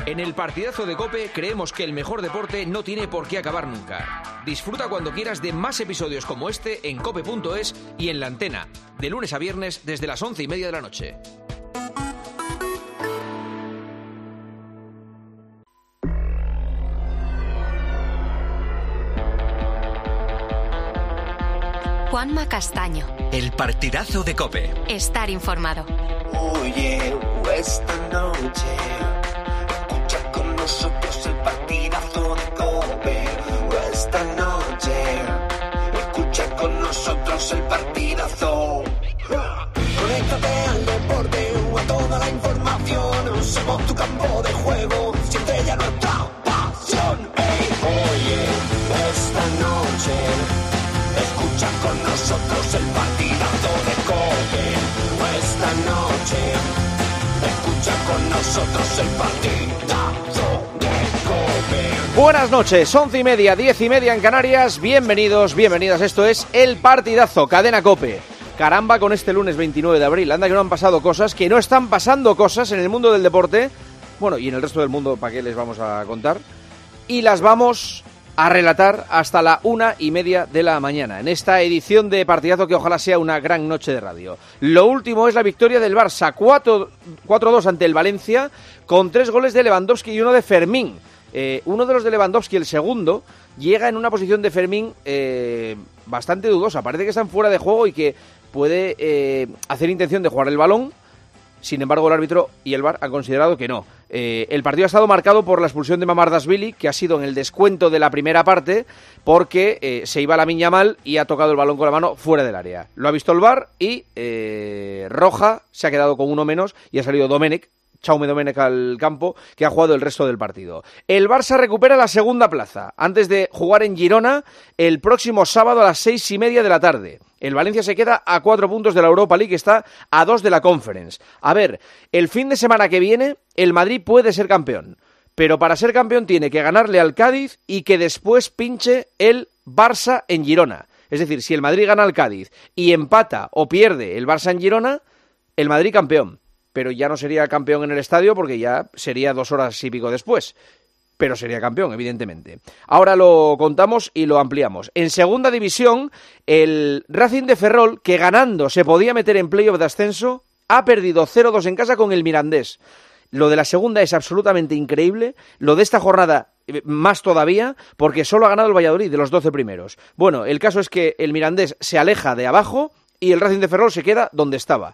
En el partidazo de COPE creemos que el mejor deporte no tiene por qué acabar nunca. Disfruta cuando quieras de más episodios como este en cope.es y en La Antena, de lunes a viernes desde las 11:30 de la noche. Juanma Castaño. El partidazo de COPE. Estar informado. Oye, esta noche escucha con nosotros el partidazo de COPE. Esta noche escucha con nosotros el partidazo. Conéctate al deporte o a toda la información. Somos tu campo de juego, siente ya nuestra pasión. Hey, oye, esta noche escucha con nosotros el partidazo de COPE. Esta noche escucha con nosotros el partidazo de COPE. Buenas noches, 11:30, 10:30 en Canarias. Bienvenidos, bienvenidas. Esto es El Partidazo, Cadena COPE. Caramba, con este lunes 29 de abril. Anda que no han pasado cosas, que no están pasando cosas en el mundo del deporte. Bueno, y en el resto del mundo, ¿para qué les vamos a contar? Y las vamos a relatar hasta la 1:30 de la mañana, en esta edición de Partidazo que ojalá sea una gran noche de radio. Lo último es la victoria del Barça, 4-2 ante el Valencia, con 3 goles de Lewandowski y uno de Fermín. Uno de los de Lewandowski, el segundo, llega en una posición de Fermín bastante dudosa. Parece que están fuera de juego y que puede hacer intención de jugar el balón. Sin embargo, el árbitro y el VAR han considerado que no. El partido ha estado marcado por la expulsión de Mamardashvili, que ha sido en el descuento de la primera parte, porque se iba Lamine Yamal y ha tocado el balón con la mano fuera del área. Lo ha visto el VAR y roja, se ha quedado con uno menos y ha salido Jaume Domènech al campo, que ha jugado el resto del partido. El Barça recupera la segunda plaza, antes de jugar en Girona el próximo sábado a las 6:30 de la tarde. El Valencia se queda a 4 puntos de la Europa League, está a 2 de la Conference. A ver, el fin de semana que viene, el Madrid puede ser campeón, pero para ser campeón tiene que ganarle al Cádiz y que después pinche el Barça en Girona. Es decir, si el Madrid gana al Cádiz y empata o pierde el Barça en Girona, el Madrid campeón. Pero ya no sería campeón en el estadio porque ya sería 2 horas y pico después. Pero sería campeón, evidentemente. Ahora lo contamos y lo ampliamos. En segunda división, el Racing de Ferrol, que ganando se podía meter en playoff de ascenso, ha perdido 0-2 en casa con el Mirandés. Lo de la segunda es absolutamente increíble. Lo de esta jornada más todavía, porque solo ha ganado el Valladolid de los 12 primeros. Bueno, el caso es que el Mirandés se aleja de abajo y el Racing de Ferrol se queda donde estaba.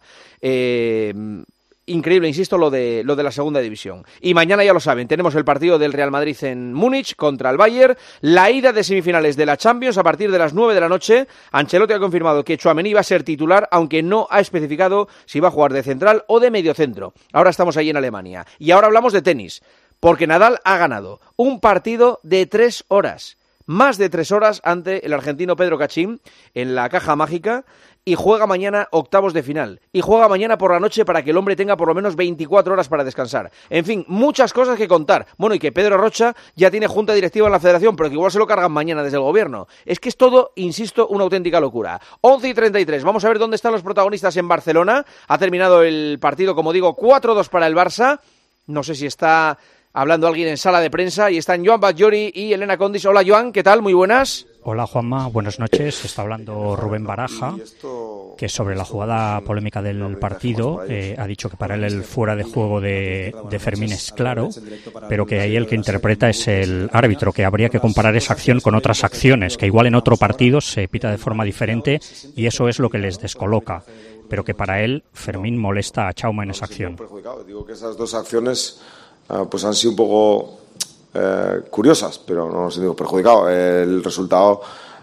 Increíble, insisto, lo de la segunda división. Y mañana, ya lo saben, tenemos el partido del Real Madrid en Múnich contra el Bayern, la ida de semifinales de la Champions a partir de las 9 de la noche. Ancelotti ha confirmado que Tchouaméni va a ser titular, aunque no ha especificado si va a jugar de central o de mediocentro. Ahora estamos ahí en Alemania. Y ahora hablamos de tenis, porque Nadal ha ganado un partido de 3 horas. Más de 3 horas ante el argentino Pedro Cachín en la caja mágica. Y juega mañana octavos de final. Y juega mañana por la noche para que el hombre tenga por lo menos 24 horas para descansar. En fin, muchas cosas que contar. Bueno, y que Pedro Rocha ya tiene junta directiva en la federación, pero que igual se lo cargan mañana desde el gobierno. Es que es todo, insisto, una auténtica locura. 11:33. Vamos a ver dónde están los protagonistas en Barcelona. Ha terminado el partido, como digo, 4-2 para el Barça. No sé si está hablando alguien en sala de prensa y están Joan Batllori y Elena Condis. Hola, Joan, ¿qué tal? Muy buenas. Hola, Juanma, buenas noches. Está hablando Rubén Baraja, que sobre la jugada polémica del partido ha dicho que para él el fuera de juego de Fermín es claro, pero que ahí el que interpreta es el árbitro, que habría que comparar esa acción con otras acciones, que igual en otro partido se pita de forma diferente y eso es lo que les descoloca, pero que para él Fermín molesta a Tchouaméni en esa acción. Digo que esas dos acciones pues han sido un poco curiosas, pero no nos he perjudicado. El resultado,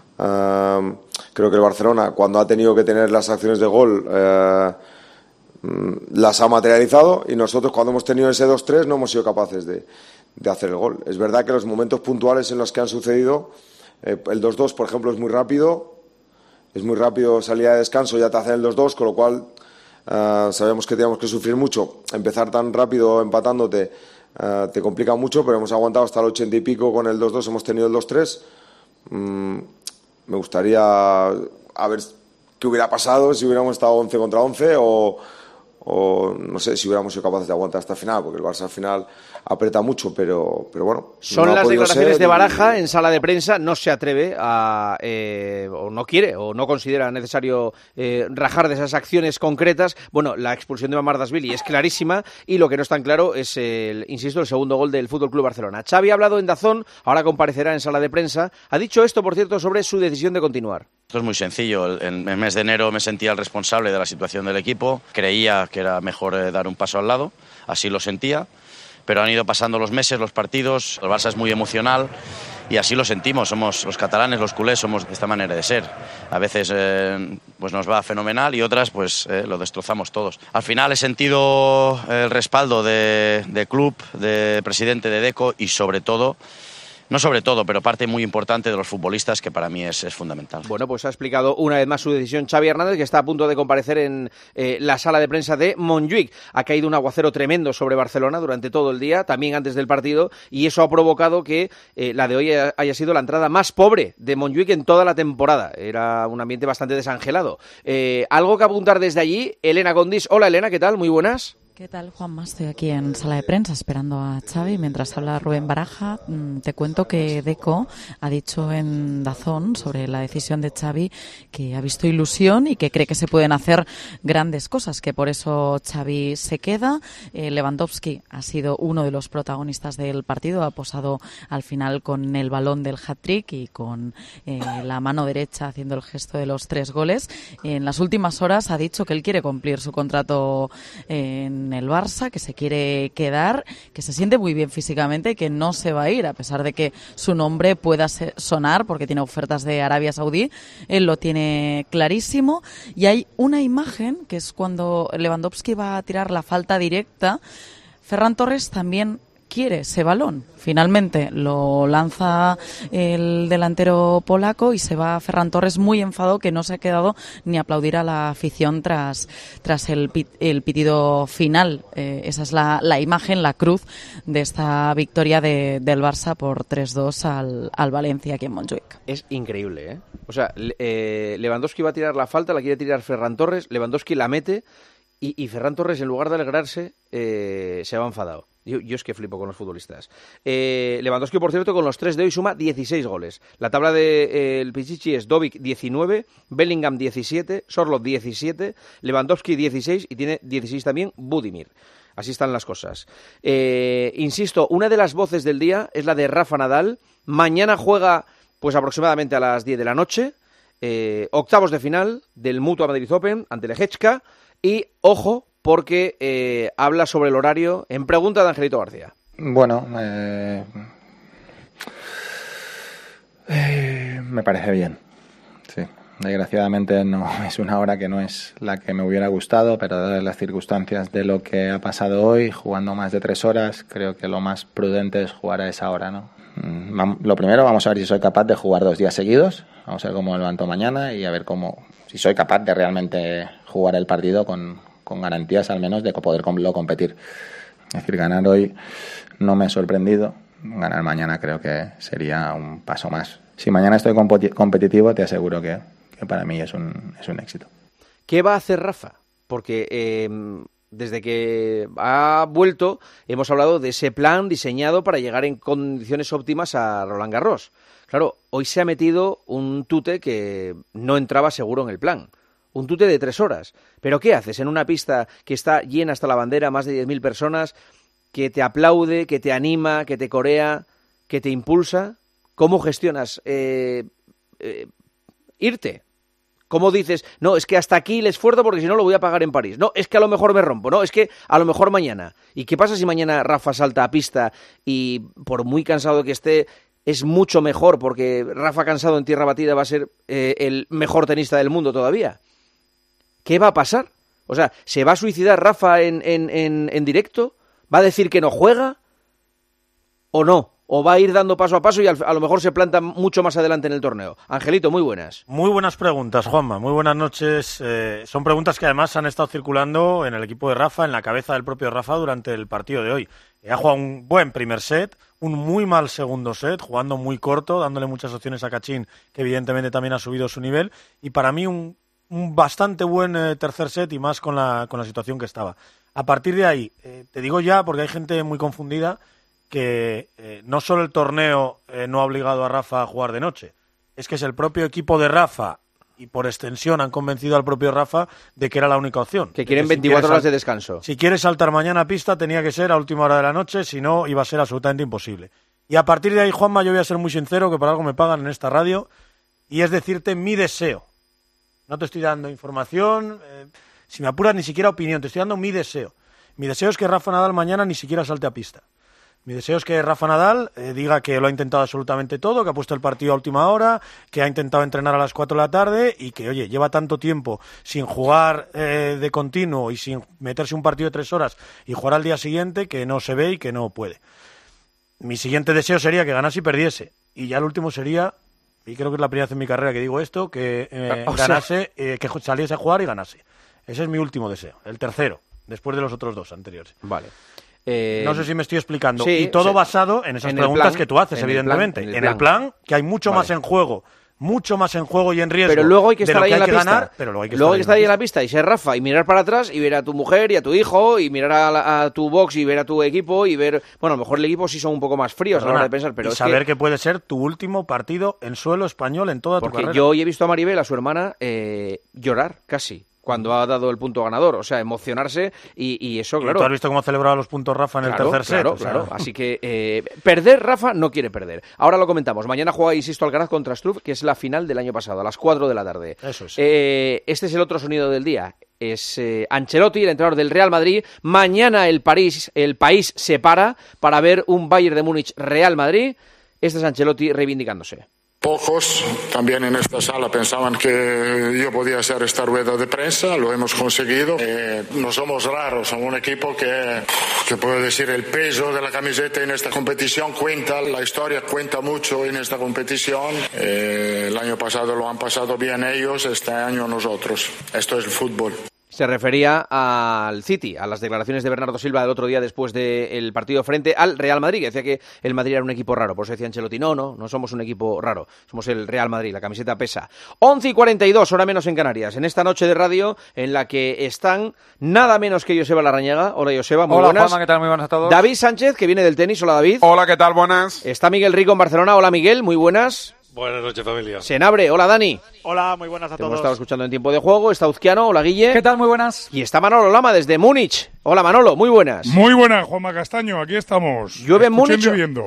creo que el Barcelona, cuando ha tenido que tener las acciones de gol, las ha materializado, y nosotros, cuando hemos tenido ese 2-3, no hemos sido capaces de hacer el gol. Es verdad que los momentos puntuales en los que han sucedido, el 2-2, por ejemplo, es muy rápido, salida de descanso, ya te hacen el 2-2, con lo cual sabemos que teníamos que sufrir mucho. Empezar tan rápido empatándote te complica mucho, pero hemos aguantado hasta el 80 y pico con el 2-2, hemos tenido el 2-3. Me gustaría a ver qué hubiera pasado si hubiéramos estado 11 contra 11 o o no sé si hubiéramos sido capaces de aguantar hasta el final, porque el Barça al final aprieta mucho, pero bueno. Son no las declaraciones de Baraja en sala de prensa, no se atreve a, o no quiere, o no considera necesario rajar de esas acciones concretas. Bueno, la expulsión de Mamardashvili es clarísima y lo que no es tan claro es, el segundo gol del FC Barcelona. Xavi ha hablado en DAZN, ahora comparecerá en sala de prensa. Ha dicho esto, por cierto, sobre su decisión de continuar. Esto es muy sencillo. En el mes de enero me sentía el responsable de la situación del equipo. Creía que era mejor dar un paso al lado, así lo sentía. Pero han ido pasando los meses, los partidos, el Barça es muy emocional y así lo sentimos. Somos los catalanes, los culés, somos de esta manera de ser. A veces pues nos va fenomenal y otras pues lo destrozamos todos. Al final he sentido el respaldo de club, de presidente de Deco y sobre todo, no sobre todo, pero parte muy importante de los futbolistas, que para mí es fundamental. Bueno, pues ha explicado una vez más su decisión Xavi Hernández, que está a punto de comparecer en la sala de prensa de Montjuic. Ha caído un aguacero tremendo sobre Barcelona durante todo el día, también antes del partido, y eso ha provocado que la de hoy haya sido la entrada más pobre de Montjuic en toda la temporada. Era un ambiente bastante desangelado. ¿Algo que apuntar desde allí? Elena Gondis. Hola, Elena, ¿qué tal? Muy buenas. ¿Qué tal, Juanma? Estoy aquí en sala de prensa esperando a Xavi. Mientras habla Rubén Baraja, te cuento que Deco ha dicho en DAZN sobre la decisión de Xavi que ha visto ilusión y que cree que se pueden hacer grandes cosas, que por eso Xavi se queda. Lewandowski ha sido uno de los protagonistas del partido, ha posado al final con el balón del hat-trick y con la mano derecha haciendo el gesto de los 3 goles. En las últimas horas ha dicho que él quiere cumplir su contrato en el Barça, que se quiere quedar, que se siente muy bien físicamente y que no se va a ir, a pesar de que su nombre pueda sonar porque tiene ofertas de Arabia Saudí. Él lo tiene clarísimo y hay una imagen que es cuando Lewandowski va a tirar la falta directa. Ferran Torres también quiere ese balón. Finalmente lo lanza el delantero polaco y se va Ferran Torres muy enfadado, que no se ha quedado ni a aplaudir a la afición tras el pitido final. Esa es la imagen, la cruz de esta victoria del Barça por 3-2 al Valencia aquí en Montjuic. Es increíble, ¿eh? O sea, Lewandowski va a tirar la falta, la quiere tirar Ferran Torres, Lewandowski la mete y Ferran Torres, en lugar de alegrarse, se va enfadado. Yo es que flipo con los futbolistas. Lewandowski, por cierto, con los 3 de hoy suma 16 goles. La tabla del Pichichi es Dovic 19, Bellingham 17, Sorloth 17, Lewandowski 16 y tiene 16 también Budimir. Así están las cosas. Insisto, una de las voces del día es la de Rafa Nadal. Mañana juega pues aproximadamente a las 10 de la noche. Octavos de final del Mutua Madrid Open ante Lehečka. Y, ojo, porque habla sobre el horario en pregunta de Angelito García. Bueno, me parece bien, sí. Desgraciadamente no es una hora que no es la que me hubiera gustado, pero dadas las circunstancias de lo que ha pasado hoy, jugando más de 3 horas, creo que lo más prudente es jugar a esa hora, ¿no? Lo primero, vamos a ver si soy capaz de jugar 2 días seguidos, vamos a ver cómo me levanto mañana y a ver si soy capaz de realmente jugar el partido con garantías al menos de poderlo competir. Es decir, ganar hoy no me ha sorprendido, ganar mañana creo que sería un paso más. Si mañana estoy competitivo, te aseguro que para mí es un éxito. ¿Qué va a hacer Rafa? Porque desde que ha vuelto hemos hablado de ese plan diseñado para llegar en condiciones óptimas a Roland Garros. Claro, hoy se ha metido un tute que no entraba seguro en el plan. Un tute de 3 horas. ¿Pero qué haces en una pista que está llena hasta la bandera, más de 10.000 personas, que te aplaude, que te anima, que te corea, que te impulsa? ¿Cómo gestionas irte? ¿Cómo dices, no, es que hasta aquí el esfuerzo porque si no lo voy a pagar en París? No, es que a lo mejor me rompo, no, es que a lo mejor mañana. ¿Y qué pasa si mañana Rafa salta a pista y por muy cansado que esté, es mucho mejor porque Rafa cansado en tierra batida va a ser el mejor tenista del mundo todavía? ¿Qué va a pasar? O sea, ¿se va a suicidar Rafa en directo? ¿Va a decir que no juega? ¿O no? ¿O va a ir dando paso a paso y a lo mejor se planta mucho más adelante en el torneo? Angelito, muy buenas. Muy buenas preguntas, Juanma. Muy buenas noches. Son preguntas que además han estado circulando en el equipo de Rafa, en la cabeza del propio Rafa durante el partido de hoy. Ha jugado un buen primer set, un muy mal segundo set, jugando muy corto, dándole muchas opciones a Cachín, que evidentemente también ha subido su nivel. Y para mí un un bastante buen tercer set y más con la situación que estaba. A partir de ahí, te digo ya, porque hay gente muy confundida, que no solo el torneo no ha obligado a Rafa a jugar de noche, es que es el propio equipo de Rafa y por extensión han convencido al propio Rafa de que era la única opción. Que quieren 24 horas de descanso. Si quieres saltar mañana a pista tenía que ser a última hora de la noche, si no iba a ser absolutamente imposible. Y a partir de ahí, Juanma, yo voy a ser muy sincero, que por algo me pagan en esta radio, y es decirte mi deseo. No te estoy dando información, si me apuras ni siquiera opinión, te estoy dando mi deseo. Mi deseo es que Rafa Nadal mañana ni siquiera salte a pista. Mi deseo es que Rafa Nadal diga que lo ha intentado absolutamente todo, que ha puesto el partido a última hora, que ha intentado entrenar a las 4 de la tarde y que, oye, lleva tanto tiempo sin jugar de continuo y sin meterse un partido de 3 horas y jugar al día siguiente que no se ve y que no puede. Mi siguiente deseo sería que ganase y perdiese. Y ya el último sería, y creo que es la primera vez en mi carrera que digo esto, que ganase, que saliese a jugar y ganase. Ese es mi último deseo, el tercero, después de los otros 2 anteriores. Vale. No sé si me estoy explicando. Sí, y todo basado en esas preguntas que tú haces, evidentemente. En el plan, que hay mucho más en juego. Mucho más en juego y en riesgo. Pero luego hay que estar ahí en la pista. Ganar, pero luego hay que estar ahí en la pista y ser Rafa y mirar para atrás y ver a tu mujer y a tu hijo y mirar a tu box y ver a tu equipo y ver... Bueno, a lo mejor el equipo sí son un poco más fríos a la hora de pensar, pero y es saber que puede ser tu último partido en suelo español en toda tu carrera. Porque yo hoy he visto a Maribel, a su hermana, llorar casi cuando ha dado el punto ganador, o sea, emocionarse y eso, claro. ¿Y tú has visto cómo ha celebrado los puntos Rafa en el tercer set? Claro. Así que perder, Rafa no quiere perder. Ahora lo comentamos. Mañana juega, insisto, Alcaraz contra Struff, que es la final del año pasado, a las 4 de la tarde. Eso es. Este es el otro sonido del día. Es Ancelotti, el entrenador del Real Madrid. Mañana el país se para ver un Bayern de Múnich-Real Madrid. Este es Ancelotti reivindicándose. Pocos también en esta sala pensaban que yo podía hacer esta rueda de prensa, lo hemos conseguido. No somos raros, somos un equipo que puedo decir el peso de la camiseta en esta competición cuenta, la historia cuenta mucho en esta competición. El año pasado lo han pasado bien ellos, este año nosotros. Esto es el fútbol. Se refería al City, a las declaraciones de Bernardo Silva del otro día después del partido frente al Real Madrid, que decía que el Madrid era un equipo raro. Por eso decía Ancelotti, no somos un equipo raro, somos el Real Madrid, la camiseta pesa. 11:42, hora menos en Canarias, en esta noche de radio en la que están nada menos que Joseba Larrañaga. Hola Joseba, muy buenas. Hola Juanma, ¿qué tal? Muy buenas a todos. David Sánchez, que viene del tenis. Hola David. Hola, ¿qué tal? Buenas. Está Miguel Rico en Barcelona. Hola Miguel, muy buenas. Buenas noches, familia. Senabre, hola Dani. Hola, muy buenas a todos. Hemos estado escuchando en tiempo de juego. Está Uzquiano, hola Guille. ¿Qué tal? Muy buenas. Y está Manolo Lama desde Múnich. Hola Manolo, muy buenas. Muy buenas, Juanma Castaño, aquí estamos. ¿Llueve en Múnich?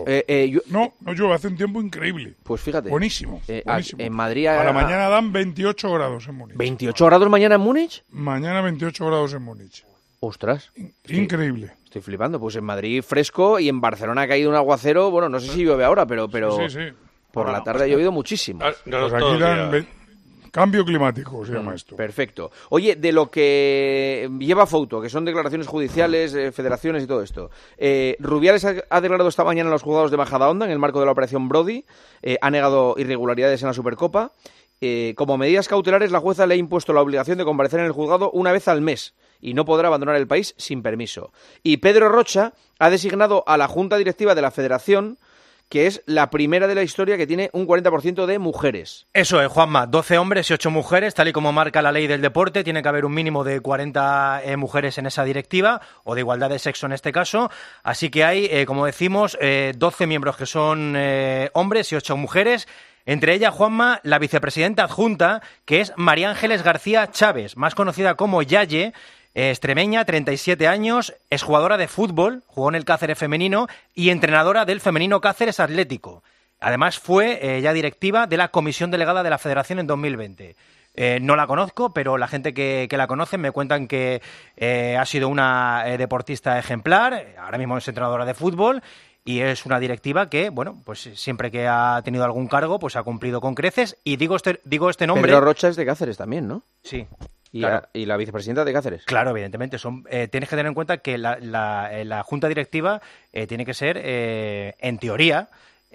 No llueve, hace un tiempo increíble. Pues fíjate. Buenísimo, buenísimo. En Madrid... A la mañana dan 28 grados en Múnich. ¿28 grados mañana en Múnich? Mañana 28 grados en Múnich. Ostras. Increíble. Estoy flipando. Pues en Madrid fresco y en Barcelona ha caído un aguacero. Bueno, no sé si llueve ahora, pero sí. Por la tarde ha llovido muchísimo. Pues aquí dan cambio climático, se llama esto. Perfecto. Oye, de lo que lleva Fouto, que son declaraciones judiciales, federaciones y todo esto. Rubiales ha declarado esta mañana a los juzgados de Majadahonda en el marco de la operación Brody. Ha negado irregularidades en la Supercopa. Como medidas cautelares, la jueza le ha impuesto la obligación de comparecer en el juzgado una vez al mes y no podrá abandonar el país sin permiso. Y Pedro Rocha ha designado a la Junta Directiva de la Federación, que es la primera de la historia que tiene un 40% de mujeres. Eso es, Juanma, 12 hombres y 8 mujeres, tal y como marca la ley del deporte. Tiene que haber un mínimo de 40 mujeres en esa directiva, o de igualdad de sexo en este caso. Así que hay, como decimos, 12 miembros que son hombres y 8 mujeres. Entre ellas, Juanma, la vicepresidenta adjunta, que es María Ángeles García Chávez, más conocida como Yaye, extremeña, 37 años, es jugadora de fútbol, jugó en el Cáceres femenino y entrenadora del femenino Cáceres Atlético. Además fue ya directiva de la comisión delegada de la Federación en 2020. No la conozco, pero la gente que la conoce me cuentan que ha sido una deportista ejemplar, ahora mismo es entrenadora de fútbol y es una directiva que, bueno, pues siempre que ha tenido algún cargo, pues ha cumplido con creces. Y digo este nombre... Pedro Rocha es de Cáceres también, ¿no? Sí. Claro. Y la vicepresidenta de Cáceres. Claro, evidentemente. Tienes que tener en cuenta que la junta directiva tiene que ser, en teoría,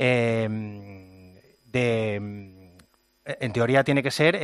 tiene que ser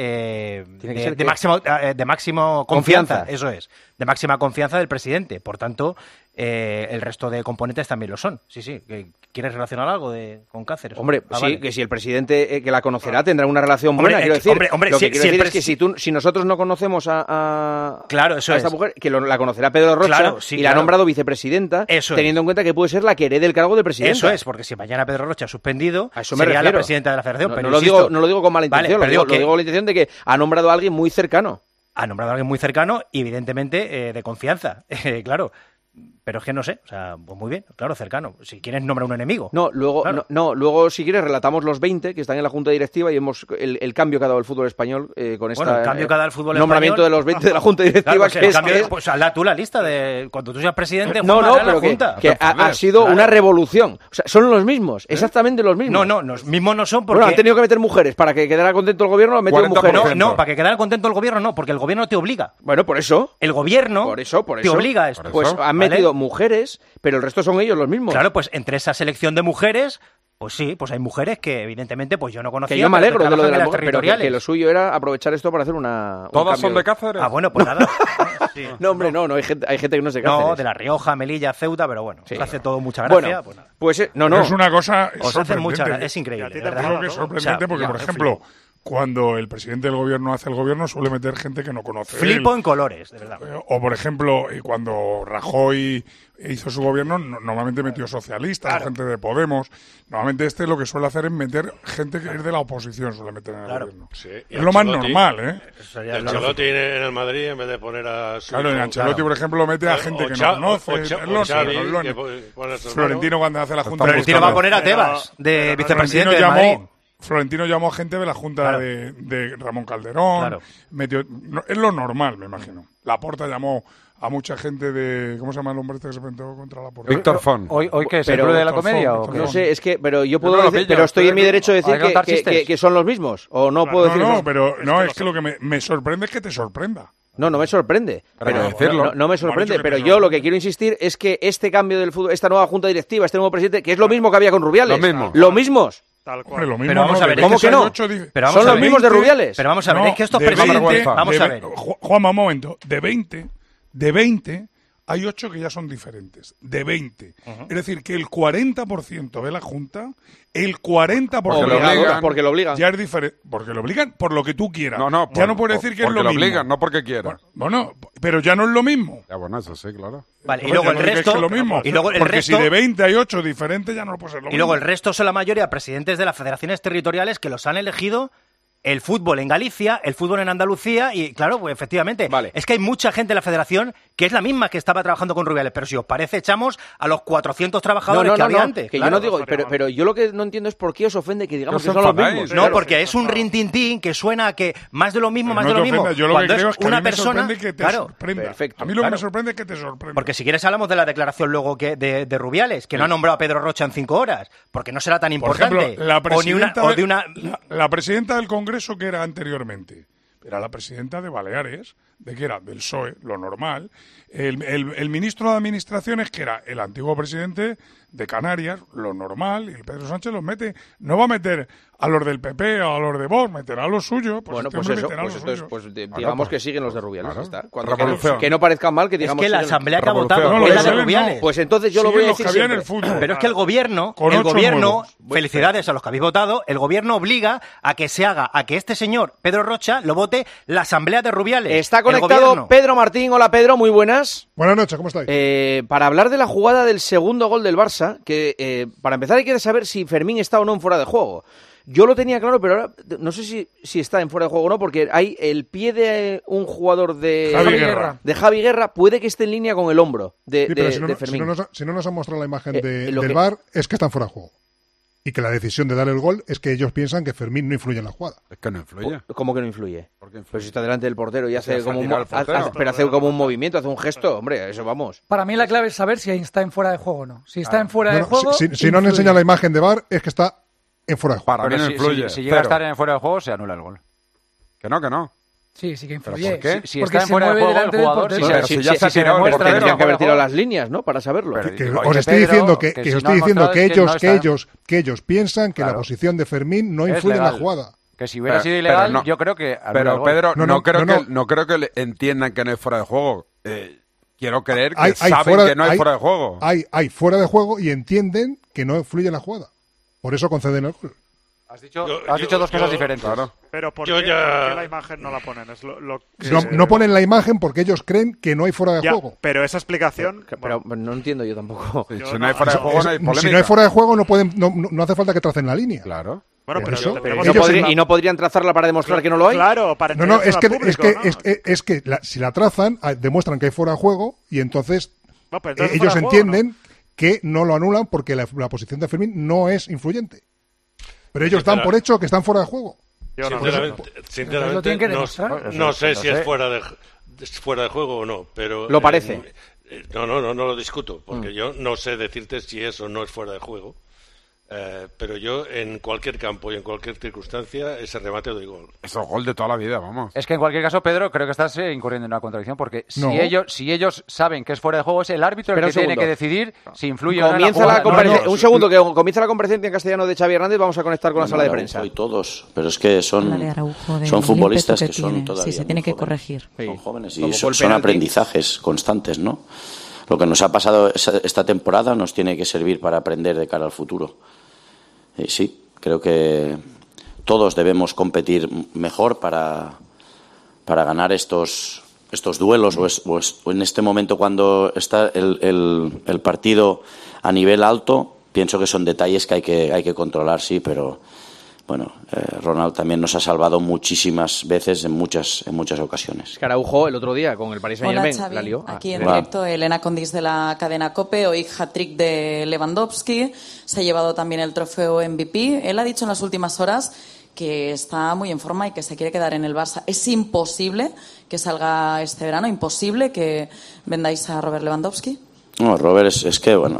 de máxima confianza. Eso es, de máxima confianza del presidente. Por tanto, el resto de componentes también lo son. Sí. ¿Quieres relacionar algo con Cáceres? Hombre, sí, vale. Que si el presidente que la conocerá tendrá una relación buena, quiero decir. Lo que quiero decir es que si nosotros no conocemos a esta mujer, que la conocerá Pedro Rocha y la ha nombrado vicepresidenta, teniendo en cuenta que puede ser la que herede el cargo de presidenta. Eso es, porque si mañana Pedro Rocha ha suspendido, a eso me sería refiero. la presidenta de la Federación. No lo digo con mala intención, vale, lo digo con la intención de que ha nombrado a alguien muy cercano. Ha nombrado a alguien muy cercano y evidentemente de confianza, claro. Pero es que no sé, o sea, pues muy bien, claro, cercano. Si quieres nombrar un enemigo. Luego si quieres relatamos los 20 que están en la Junta Directiva y vemos el cambio que ha dado el fútbol español con el cambio que ha dado el fútbol nombramiento español, de los 20 de la Junta Directiva. Claro, pues hazla tú la lista de cuando tú seas presidente. Pero que ha sido una revolución. O sea, son los mismos, exactamente los mismos. No, los mismos no son porque... Bueno, han tenido que meter mujeres para que quedara contento el gobierno, han metido mujeres. No, para que quedara contento el gobierno no, porque el gobierno te obliga. Bueno, por eso. El gobierno por eso te obliga a esto. Pues han metido mujeres, pero el resto son ellos los mismos. Claro, pues entre esa selección de mujeres, pues sí, pues hay mujeres que evidentemente pues yo no conocía. Que yo me alegro de lo de las mujeres, pero que lo suyo era aprovechar esto para hacer una... ¿Todas son de Cáceres? Ah, bueno, pues nada. Sí. No, hombre, no, hay gente que no se Cáceres. No, de La Rioja, Melilla, Ceuta, pero bueno, os hace todo mucha gracia. Bueno, pues no. Es una cosa os hace mucha gracia, es increíble. Yo creo que es sorprendente porque, por ejemplo, cuando el presidente del gobierno hace el gobierno suele meter gente que no conoce. Flipo en colores, de verdad. O, por ejemplo, cuando Rajoy hizo su gobierno, normalmente metió socialistas, gente de Podemos. Normalmente lo que suele hacer es meter gente que es de la oposición, suele meter en el gobierno. Sí, es lo más normal, ¿eh? Ancelotti en el Madrid, en vez de poner a... Claro, en Ancelotti, por ejemplo, mete a gente que no conoce. Florentino cuando hace la Junta... Florentino va a poner a Tebas, de vicepresidente de Madrid. Florentino llamó gente de la Junta de Ramón Calderón. Es lo normal, me imagino. Laporta llamó a mucha gente de... ¿Cómo se llama el hombre este que se presentó contra Laporta? Víctor Font. ¿Hoy qué es? ¿El club de la comedia? No sé, es que... Pero yo puedo decir... Pero estoy en mi derecho de decir que son los mismos. ¿O no puedo decir eso? No, es que lo que me sorprende es que te sorprenda. No me sorprende. No me sorprende, pero yo lo que quiero insistir es que este cambio del fútbol, esta nueva junta directiva, este nuevo presidente, que es lo mismo que había con Rubiales. Lo mismos. Tal cual. Lo mismo, pero vamos a ver, ¿cómo que no? Son los mismos de Rubiales. Pero vamos a ver, es que estos presidentes... Vamos a ver. Juanma, un momento. De 20, hay 8 que ya son diferentes. De 20. Es decir, que el 40% de la Junta, el 40%... Porque lo obligan. Ya es diferente. Porque lo obligan por lo que tú quieras. Ya no puedes decir que es lo mismo. Porque lo obligan, no porque quieran. Bueno, pero ya no es lo mismo. Ya, bueno, eso sí, claro. Vale, y luego el resto... Es lo mismo. Y luego el porque resto, si de 20 hay 8 diferentes, ya no puede ser lo mismo. Y luego el resto son la mayoría presidentes de las federaciones territoriales que los han elegido... El fútbol en Galicia, el fútbol en Andalucía y, claro, pues efectivamente, es que hay mucha gente en la federación que es la misma que estaba trabajando con Rubiales, pero si os parece, echamos a los 400 trabajadores que había antes. Que yo no digo, pero yo lo que no entiendo es por qué os ofende que digamos que son los mismos. No, porque es un rintintín que suena a que más de lo mismo, más de lo mismo. Yo lo que creo es que una a mí me persona, sorprende que te sorprenda. Perfecto, a mí lo que me sorprende es que te sorprenda. Porque si quieres hablamos de la declaración luego de Rubiales, que no ha nombrado a Pedro Rocha en 5 horas, porque no será tan importante. Por ejemplo, la presidenta del Congreso, que era anteriormente, era la presidenta de Baleares, que era del PSOE, lo normal. El ministro de Administraciones, que era el antiguo presidente de Canarias, lo normal, y Pedro Sánchez los mete. No va a meter a los del PP o a los de Vox, meterá a los suyos. Bueno, pues eso, digamos que siguen los de Rubiales. Está. Que no parezcan mal que digamos... Es que la asamblea que ha votado es la de Rubiales. Pues entonces yo lo voy a decir siempre. Pero es que el gobierno, felicidades a los que habéis votado, el gobierno obliga a que se haga, a que este señor, Pedro Rocha, lo vote la asamblea de Rubiales. Está conectado Pedro Martín. Hola Pedro, muy buenas. Buenas noches, ¿cómo estáis? Para hablar de la jugada del segundo gol del Barça, que para empezar hay que saber si Fermín está o no en fuera de juego. Yo lo tenía claro, pero ahora no sé si está en fuera de juego o no, porque hay el pie de un jugador de Javi Guerra, puede que esté en línea con el hombro de Fermín. Si no nos han mostrado la imagen del VAR, es que están fuera de juego. Y que la decisión de dar el gol es que ellos piensan que Fermín no influye en la jugada. Es que no influye. ¿Cómo que no influye? Pues si está delante del portero y hace como un movimiento, hace un gesto, hombre, eso vamos. Para mí la clave es saber si está en fuera de juego o no. Si está en fuera de juego... Si no nos enseña la imagen de VAR, es que está en fuera de juego. Para mí no influye. Si llega a estar en fuera de juego, se anula el gol. Que no. Sí que influye. ¿Por qué? Si está en fuera de juego, el jugador... Si ya se tendrían que haber tirado las líneas, ¿no? Para saberlo. Os estoy diciendo que ellos piensan que la posición de Fermín no influye en la jugada. Que si hubiera sido ilegal, yo creo que... Pero Pedro, no creo que entiendan que no es fuera de juego. Quiero creer que saben que no hay fuera de juego. Hay fuera de juego y entienden que no influye en la jugada. Por eso conceden el gol. Has dicho dos cosas diferentes. Claro. Pero ¿por qué la imagen no la ponen? Es no ponen la imagen porque ellos creen que no hay fuera de juego. Pero esa explicación... Pero no entiendo yo tampoco. Sí, si no hay fuera de juego, no hay polémica. Si no hay fuera de juego, no hace falta que tracen la línea. Claro. Bueno, pero no podrían trazarla para demostrar que no lo hay. Claro, para es que si la trazan, demuestran que hay fuera de juego y entonces ellos entienden que no lo anulan porque la posición de Fermín no es influyente. Pero ellos dan por hecho que están fuera de juego. Sinceramente no sé si es fuera de juego o no, pero lo parece. No lo discuto, porque yo no sé decirte si eso no es fuera de juego. Pero yo en cualquier campo y en cualquier circunstancia ese remate doy gol. Eso es gol de toda la vida, vamos. Es que en cualquier caso, Pedro, creo que estás incurriendo en una contradicción porque si ellos saben que es fuera de juego, es el árbitro el que tiene que decidir si influye o no en la jugada. Un segundo, que comienza la comparecencia en castellano de Xavi Hernández. Vamos a conectar con la sala de prensa. Y todos, pero es que son futbolistas que son todavía se tiene que corregir. Son jóvenes y son aprendizajes constantes, ¿no? Lo que nos ha pasado esta temporada nos tiene que servir para aprender de cara al futuro. Sí, creo que todos debemos competir mejor para ganar estos duelos o en este momento cuando está el partido a nivel alto. Pienso que son detalles que hay que controlar, sí, pero bueno, Ronald también nos ha salvado muchísimas veces en muchas ocasiones. Araujo el otro día con el Paris Saint-Germain la lió. Aquí en directo Elena Condis de la cadena COPE, hoy hat-trick de Lewandowski, se ha llevado también el trofeo MVP. Él ha dicho en las últimas horas que está muy en forma y que se quiere quedar en el Barça. Es imposible que salga este verano, imposible que vendáis a Robert Lewandowski. No, Robert es que, bueno...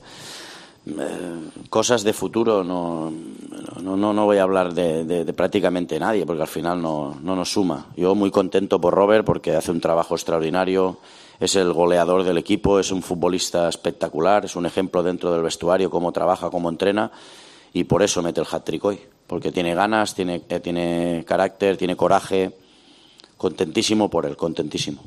cosas de futuro no voy a hablar de prácticamente nadie porque al final no nos suma. Yo muy contento por Robert porque hace un trabajo extraordinario, es el goleador del equipo, es un futbolista espectacular, es un ejemplo dentro del vestuario, cómo trabaja, cómo entrena y por eso mete el hat-trick hoy, porque tiene ganas, tiene carácter, tiene coraje. Contentísimo por él, contentísimo.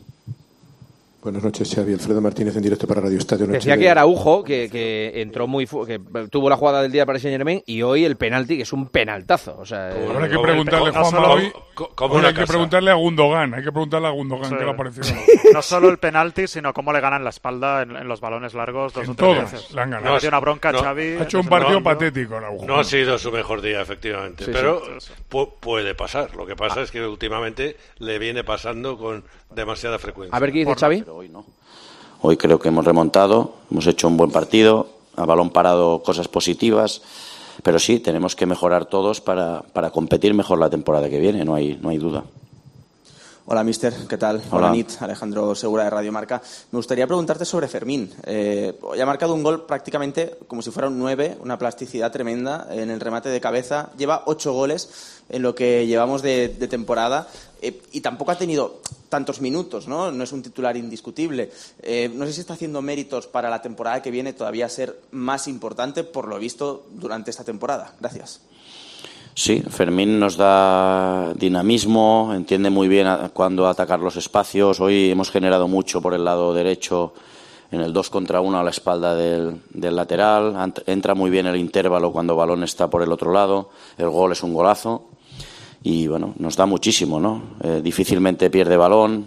Buenas noches, Xavi. Alfredo Martínez en directo para Radio Estadio. Decía que Araujo, que entró que tuvo la jugada del día para Saint-Germain y hoy el penalti, que es un penaltazo. O sea, habrá que preguntarle, Juanma, hoy. Hay que preguntarle a Gundogan. Hay que preguntarle a Gundogan qué le ha parecido. No solo el penalti, sino cómo le ganan la espalda en los balones largos dos o tres veces. Le han ganado. Le ha metido una bronca a Xavi. Ha hecho un partido patético, Araujo. No ha sido su mejor día, efectivamente. Pero puede pasar. Lo que pasa es que últimamente le viene pasando con demasiada frecuencia. A ver qué dice Xavi. Hoy no. Hoy creo que hemos remontado, hemos hecho un buen partido, a balón parado cosas positivas, pero sí, tenemos que mejorar todos para competir mejor la temporada que viene, no hay duda. Hola, mister, ¿qué tal? Hola, Nit, Alejandro Segura de Radio Marca. Me gustaría preguntarte sobre Fermín. Hoy ha marcado un gol prácticamente como si fuera un 9, una plasticidad tremenda en el remate de cabeza. Lleva 8 goles en lo que llevamos de temporada y tampoco ha tenido tantos minutos, ¿no? No es un titular indiscutible. No sé si está haciendo méritos para la temporada que viene todavía ser más importante por lo visto durante esta temporada. Gracias. Sí, Fermín nos da dinamismo, entiende muy bien cuándo atacar los espacios. Hoy hemos generado mucho por el lado derecho en el 2 contra 1 a la espalda del lateral. Entra muy bien el intervalo cuando el balón está por el otro lado. El gol es un golazo. Y bueno, nos da muchísimo, ¿no? Difícilmente pierde balón.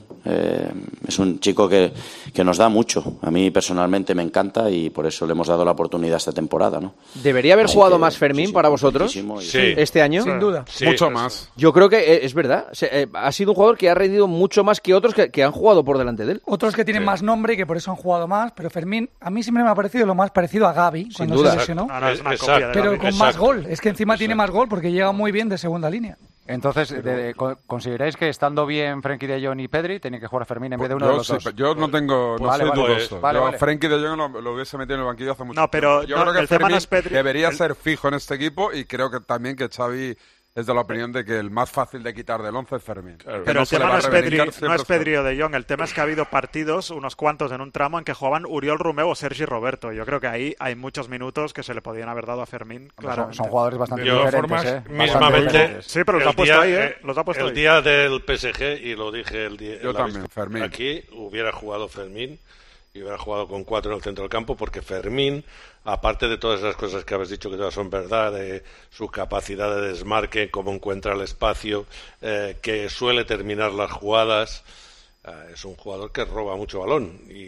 Es un chico que nos da mucho. A mí personalmente me encanta y por eso le hemos dado la oportunidad esta temporada, ¿no? ¿Debería haber jugado más Fermín para vosotros este año? Sin duda. Sí, mucho más. Yo creo que es verdad. Ha sido un jugador que ha rendido mucho más que otros que han jugado por delante de él. Otros que tienen más nombre y que por eso han jugado más, pero Fermín a mí siempre me ha parecido lo más parecido a Gavi cuando se lesionó. Es una copia de pero Gavi. con más gol. Es que encima tiene más gol porque llega muy bien de segunda línea. Entonces, ¿consideráis que estando bien Frenkie de Jong y Pedri, tiene que jugar a Fermín en vez de uno de los dos? Yo no tengo, no soy dudoso. Yo Frenkie de Jong lo hubiese metido en el banquillo hace mucho tiempo. Pero yo creo que el tema no es Fermín Pedri. debería ser fijo en este equipo y creo que también que Xavi es de la opinión de que el más fácil de quitar del 11 es Fermín. Claro. Pero el tema no es Pedri o De Jong, el tema es que ha habido partidos, unos cuantos en un tramo, en que jugaban Oriol Romeu o Sergi Roberto. Yo creo que ahí hay muchos minutos que se le podían haber dado a Fermín. Son jugadores bastante diferentes. Mismamente, sí, pero los ha puesto ahí, los ha puesto el día del PSG, y lo dije el día... Yo también, Fermín. Aquí hubiera jugado Fermín y hubiera jugado con 4 en el centro del campo, porque Fermín, aparte de todas esas cosas que habéis dicho que todas son verdad, de su capacidad de desmarque, cómo encuentra el espacio, que suele terminar las jugadas, es un jugador que roba mucho balón, y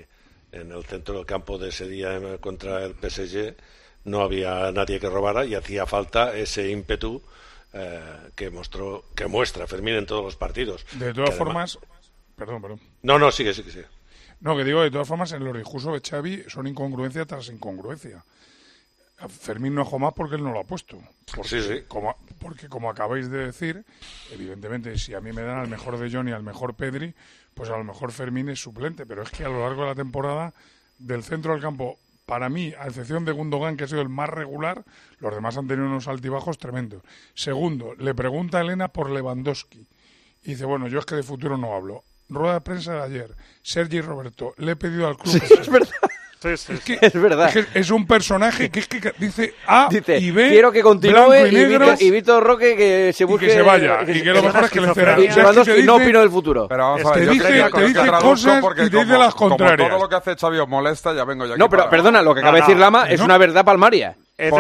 en el centro del campo de ese día contra el PSG no había nadie que robara, y hacía falta ese ímpetu que muestra Fermín en todos los partidos. De todas formas... Perdón. No, sigue. No, que digo, de todas formas, en los discursos de Xavi son incongruencia tras incongruencia. Fermín no juega más porque él no lo ha puesto. Porque, sí. Porque como acabáis de decir, evidentemente, si a mí me dan al mejor De Jong y al mejor Pedri, pues a lo mejor Fermín es suplente. Pero es que a lo largo de la temporada, del centro del campo, para mí, a excepción de Gundogan, que ha sido el más regular, los demás han tenido unos altibajos tremendos. Segundo, le pregunta a Elena por Lewandowski. Y dice, bueno, yo es que de futuro no hablo. Rueda de prensa de ayer, Sergi Roberto, le he pedido al club... Sí, es verdad. Es verdad. Es un personaje que dice A y B, quiero que continúe, y Víctor Roque que se busque... Y que se vaya. Y que lo mejor es que le encerre. Y no opino del futuro. Pero vamos a ver, te dice cosas y te dice las contrarias. Como todo lo que hace Xavi os molesta, ya vengo yo aquí. No, pero perdona, lo que acaba de decir Lama es una verdad palmaria.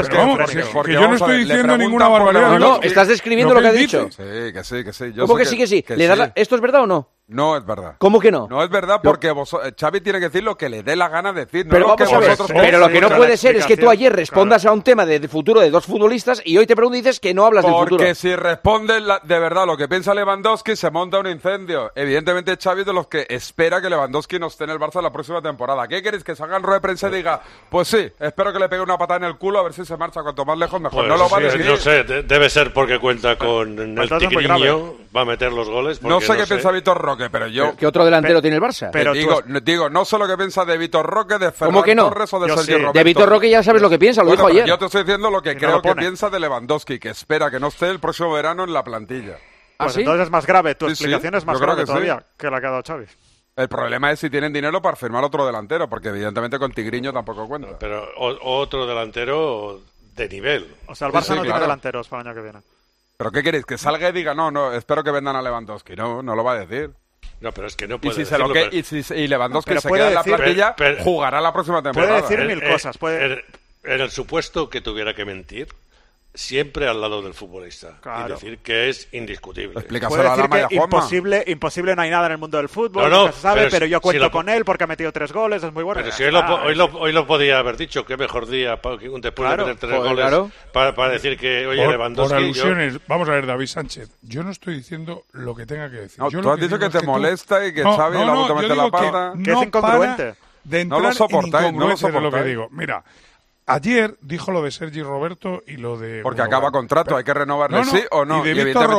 Porque yo no estoy diciendo ninguna barbaridad. No, estás describiendo lo que has dicho. Sí, que sí. ¿Cómo que sí? ¿Esto es verdad o no? No es verdad. ¿Cómo que no? No es verdad porque Xavi tiene que decir lo que le dé la gana decir. Pero no vamos a ver, pero lo que no puede ser es que tú ayer respondas a un tema de futuro de dos futbolistas y hoy te pregunto y dices que no hablas del futuro. Porque si responde de verdad lo que piensa Lewandowski, se monta un incendio. Evidentemente Xavi es de los que espera que Lewandowski no esté en el Barça la próxima temporada. ¿Qué queréis? Que salga en rueda de prensa y diga, pues sí, espero que le pegue una patada en el culo a ver si se marcha cuanto más lejos mejor. Pues no lo va a decir. No sé, debe ser porque cuenta con el Tigriño, va a meter los goles. No sé qué piensa Víctor Roque, pero yo... ¿Qué otro delantero tiene el Barça? Pero digo, no sé lo que piensa de Vítor Roque, de Ferran Torres o de Sergio Roberto. De Vítor Roque ya sabes lo que piensa, lo dijo ayer. Yo te estoy diciendo lo que creo que piensa de Lewandowski, que espera que no esté el próximo verano en la plantilla. Pues entonces es más grave, tu explicación es más grave todavía que la que ha dado Xavi. El problema es si tienen dinero para firmar otro delantero, porque evidentemente con Tigriño tampoco cuenta. Pero otro delantero de nivel. O sea, el Barça no tiene delanteros para el año que viene. ¿Pero qué queréis? ¿Que salga y diga, no, espero que vendan a Lewandowski? No lo va a decir. No, pero es que no puede decirlo. Y Lewandowski se queda en la plantilla, jugará la próxima temporada. Puede decir mil cosas. En el supuesto que tuviera que mentir, siempre al lado del futbolista. Claro. Y decir que es indiscutible. Puede decir que imposible no hay nada en el mundo del fútbol, nunca se sabe, pero yo cuento con él porque ha metido 3 goles, es muy bueno. Pero si hoy lo podía haber dicho, qué mejor día después de meter 3 goles para decir que, oye, Lewandowski... Por alusiones, vamos a ver, David Sánchez, yo no estoy diciendo lo que tenga que decir. No, tú has dicho que te molesta y que Xavi la boca mete la pata. Que es incongruente. De entrar en incongruencia de lo que digo. Mira... Ayer dijo lo de Sergi Roberto y lo de... Porque acaba contrato, hay que renovarle, ¿sí o no? Y de Víctor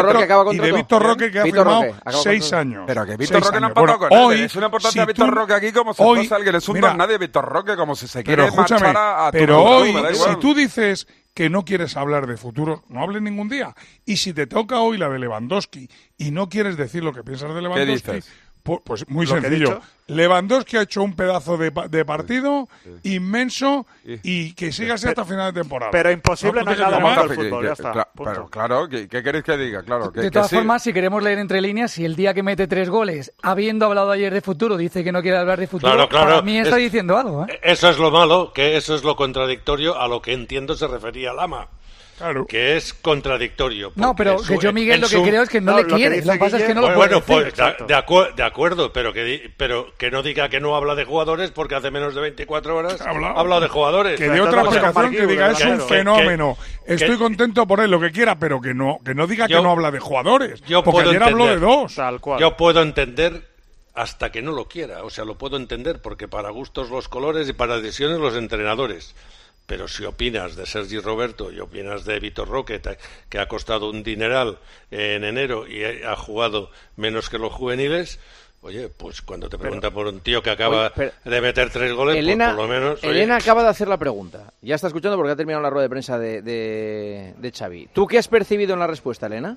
Roque, que ha firmado 6 años. Pero que Víctor Roque no ha empatado con él. Es una importancia de Víctor Roque aquí como si fuese alguien. Es un don nadie Víctor Roque, como si se quiere marchar a... Pero hoy, si tú dices que no quieres hablar de futuro, no hables ningún día. Y si te toca hoy la de Lewandowski y no quieres decir lo que piensas de Lewandowski... ¿Qué dices? Pues muy sencillo. Lewandowski ha hecho un pedazo de partido inmenso y que siga así hasta final de temporada. Pero imposible no hay nada más del fútbol, ya está. Pero claro, ¿qué queréis que diga? Claro, de todas formas, si queremos leer entre líneas, si el día que mete 3 goles, habiendo hablado ayer de futuro, dice que no quiere hablar de futuro, para mí está diciendo algo. Eso es lo malo, que eso es lo contradictorio a lo que entiendo se refería Lama. Claro. Que es contradictorio. No, pero que yo, Miguel, lo que creo es que no le quiere. Lo que pasa es que no lo puede decir. Pues, de acuerdo, pero que no diga que no habla de jugadores porque hace menos de 24 horas ha hablado de jugadores. Que de otra explicación que diga es un fenómeno. Estoy contento por él, lo que quiera, pero que no diga que no habla de jugadores. Porque ayer habló de 2. Tal cual. Yo puedo entender hasta que no lo quiera. O sea, lo puedo entender porque para gustos los colores y para decisiones los entrenadores. Pero si opinas de Sergi Roberto y opinas de Vítor Roque, que ha costado un dineral en enero y ha jugado menos que los juveniles, Oye, pues cuando te pregunta por un tío que acaba de meter 3 goles, Elena, pues por lo menos... Elena acaba de hacer la pregunta. Ya está escuchando porque ha terminado la rueda de prensa de Xavi. ¿Tú qué has percibido en la respuesta, Elena?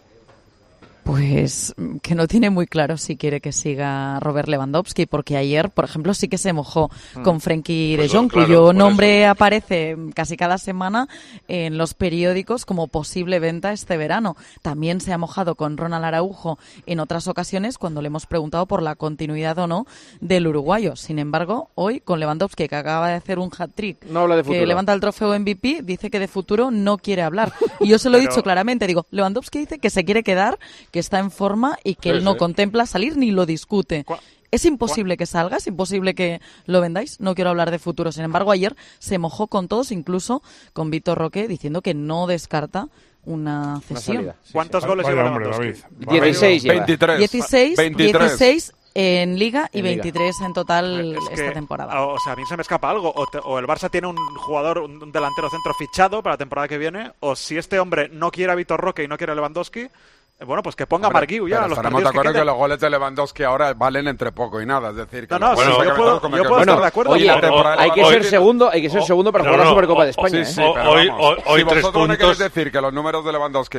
Pues que no tiene muy claro si quiere que siga Robert Lewandowski, porque ayer, por ejemplo, sí que se mojó con Frenkie de Jong, cuyo nombre aparece casi cada semana en los periódicos como posible venta este verano. También se ha mojado con Ronald Araujo en otras ocasiones cuando le hemos preguntado por la continuidad o no del uruguayo. Sin embargo, hoy con Lewandowski, que acaba de hacer un hat-trick, que levanta el trofeo MVP, dice que de futuro no quiere hablar. Y yo se lo he dicho claramente, digo, Lewandowski dice que se quiere quedar, que está en forma y que él no contempla salir ni lo discute. Es imposible que salga, es imposible que lo vendáis. No quiero hablar de futuro. Sin embargo, ayer se mojó con todos, incluso con Vitor Roque, diciendo que no descarta una cesión. ¿Cuántos goles lleva Lewandowski? 16 lleva. 16 en Liga y 23 en total esta temporada. O sea, a mí se me escapa algo. O el Barça tiene un jugador, un delantero centro fichado para la temporada que viene, o si este hombre no quiere a Vitor Roque y no quiere a Lewandowski, bueno, pues que ponga a Marguiu ya. Estaremos de acuerdo que los goles de Lewandowski ahora valen entre poco y nada. Es decir, que yo puedo estar de acuerdo. Oye, hay que ser segundo para jugar la Supercopa de España. Sí, pero hoy si vosotros me queréis decir que los números de Lewandowski,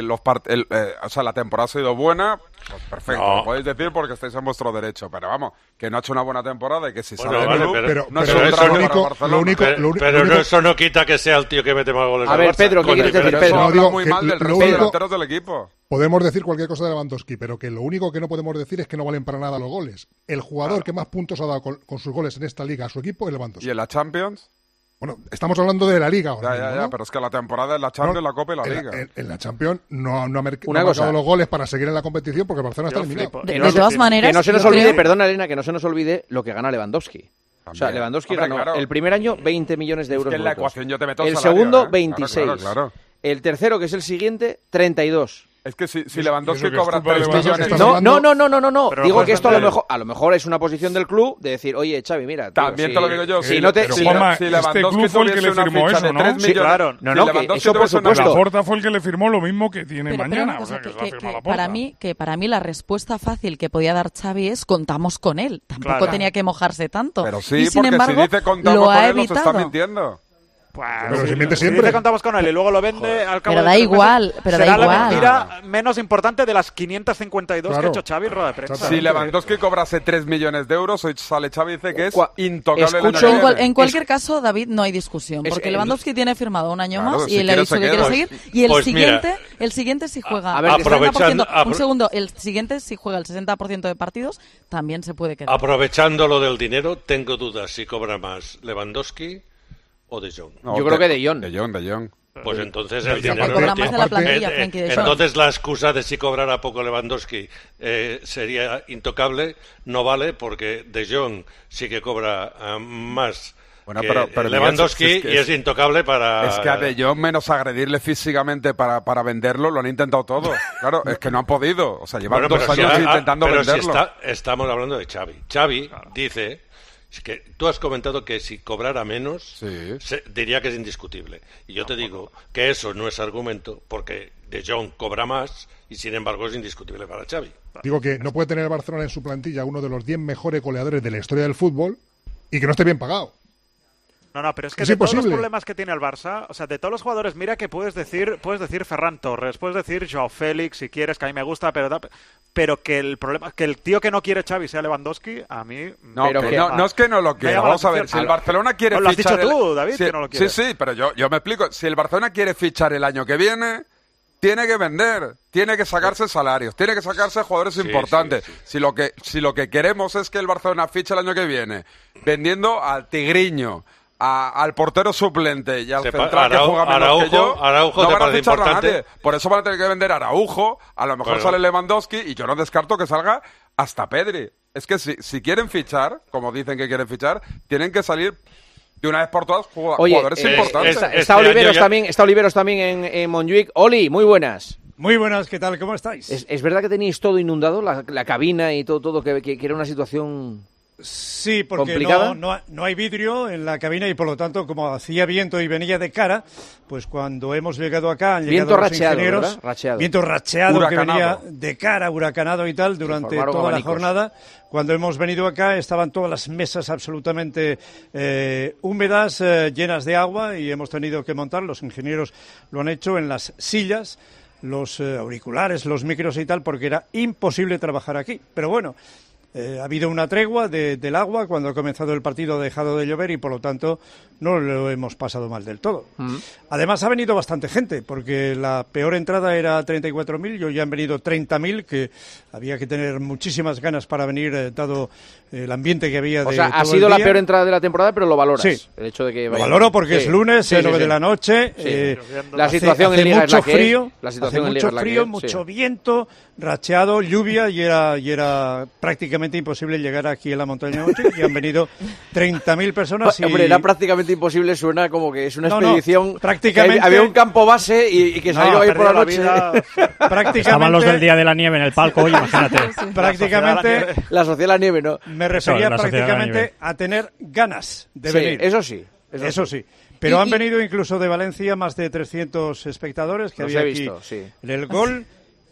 o sea, la temporada ha sido buena, pues perfecto, lo podéis decir porque estáis en vuestro derecho. Pero vamos, que no ha hecho una buena temporada y que si sale del club, no es un drama para Barcelona. Pero eso no quita que sea el tío que mete más goles. A ver, Pedro, ¿qué quieres decir, Pedro? Habla muy mal del resto de delanteros del equipo. Podemos decir cualquier cosa de Lewandowski, pero que lo único que no podemos decir es que no valen para nada los goles. El jugador que más puntos ha dado con sus goles en esta liga a su equipo es Lewandowski. ¿Y en la Champions? Bueno, estamos hablando de la Liga ahora. Ya, pero es que la temporada es la Champions, la Copa y la Liga. En la Champions no ha marcado los goles para seguir en la competición porque Barcelona está eliminado. De todas maneras, que no se nos olvide, perdona Elena, que no se nos olvide lo que gana Lewandowski. También. O sea, Lewandowski ganó el primer año 20 millones de euros. Es que en la ecuación yo te meto el segundo, 26. Claro. El tercero, que es el siguiente, 32. Es que si Lewandowski cobra 3 millones... No. Digo que esto a lo mejor es una posición del club de decir, oye, Xavi, mira... Tío, también te lo digo yo. Si Lewandowski fue el que le firmó eso, ¿no? Sí, claro. Eso por supuesto. Laporta fue el que le firmó lo mismo que tiene mañana. Para mí la respuesta fácil que podía dar Xavi es contamos con él. Tampoco tenía que mojarse tanto. Pero sí, y sin embargo, si dice contamos lo con ha él, nos está evitado. mintiendo. Pues, pero si miente siempre. Si contamos con él y luego lo vende al cabo pero de da igual, pero será da igual. la mentira menos importante de las 552 que ha hecho Xavi en rueda de prensa. Si Lewandowski cobrase 3 millones de euros, hoy sale Xavi y dice que es intocable. En cualquier caso, David, no hay discusión, porque Lewandowski tiene firmado un año más y él le ha dicho que quiere seguir. Y el siguiente si juega el 60%, un segundo, el siguiente si juega el 60% de partidos, también se puede quedar. Aprovechando lo del dinero, tengo dudas si cobra más Lewandowski o De Jong. Yo creo que De Jong. De Jong. Pues entonces el dinero entonces la excusa de si cobrara poco Lewandowski sería intocable, no vale porque De Jong sí que cobra más pero Lewandowski y es intocable para... Es que a De Jong menos agredirle físicamente para venderlo lo han intentado todo. Claro, es que no han podido. O sea, llevan 2 años intentando venderlo. Estamos hablando de Xavi. Xavi dice... Es que tú has comentado que si cobrara menos, diría que es indiscutible. Y yo te digo que eso no es argumento porque De Jong cobra más y sin embargo es indiscutible para Xavi. Digo que no puede tener el Barcelona en su plantilla uno de los 10 mejores goleadores de la historia del fútbol y que no esté bien pagado. No, pero es que de todos los problemas que tiene el Barça, o sea, de todos los jugadores, mira que puedes decir Ferran Torres, puedes decir Joao Félix, si quieres, que a mí me gusta, pero que el problema, que el tío que no quiere Xavi sea Lewandowski, a mí... No es que no lo quiera, vamos a ver, si el Barcelona quiere fichar... Lo has dicho tú, David, que no lo quiere. Sí, pero yo me explico, si el Barcelona quiere fichar el año que viene... Tiene que vender, tiene que sacarse salarios, tiene que sacarse jugadores importantes. Si lo que queremos es que el Barcelona fiche el año que viene, vendiendo al Tigriño, al portero suplente y al central que juega menos que yo, Araujo no te van a parece fichar a importante. nadie. Por eso van a tener que vender a Araujo, a lo mejor sale Lewandowski y yo no descarto que salga hasta Pedri. Es que si quieren fichar, como dicen que quieren fichar, tienen que salir de una vez por todas jugadores importantes. Está Oliveros también en Montjuic. Oli, muy buenas. Muy buenas, ¿qué tal? ¿Cómo estáis? ¿Es verdad que teníais todo inundado, la cabina y todo que era una situación Sí, porque no hay vidrio en la cabina y por lo tanto, como hacía viento y venía de cara, pues cuando hemos llegado acá han llegado los ingenieros, viento racheado que venía de cara, huracanado y tal, durante toda la jornada. Cuando hemos venido acá estaban todas las mesas absolutamente húmedas, llenas de agua, y hemos tenido que montar, los ingenieros lo han hecho, en las sillas, los auriculares, los micros y tal, porque era imposible trabajar aquí. Pero bueno, ha habido una tregua del agua, cuando ha comenzado el partido ha dejado de llover y por lo tanto no lo hemos pasado mal del todo. Además ha venido bastante gente, porque la peor entrada era 34.000 y hoy han venido 30.000, que había que tener muchísimas ganas para venir, dado el ambiente que había. O sea, ha sido la peor entrada de la temporada, pero lo valoras. Sí, el hecho de que lo valoro porque es lunes, 9 de la noche, la situación en Liga es la que es. Hace mucho frío, mucho viento, racheado, lluvia, y era prácticamente imposible llegar aquí a la montaña noche, y han venido 30.000 personas. Hombre, era prácticamente imposible, suena como que es una expedición. Prácticamente había un campo base y que salió ahí por la noche. Prácticamente estaban los del Día de la Nieve en el palco, oye, imagínate. Prácticamente la Sociedad de la Nieve, ¿no? Me refería prácticamente a tener ganas de venir. Eso sí. Pero han venido incluso de Valencia más de 300 espectadores que había aquí en el gol.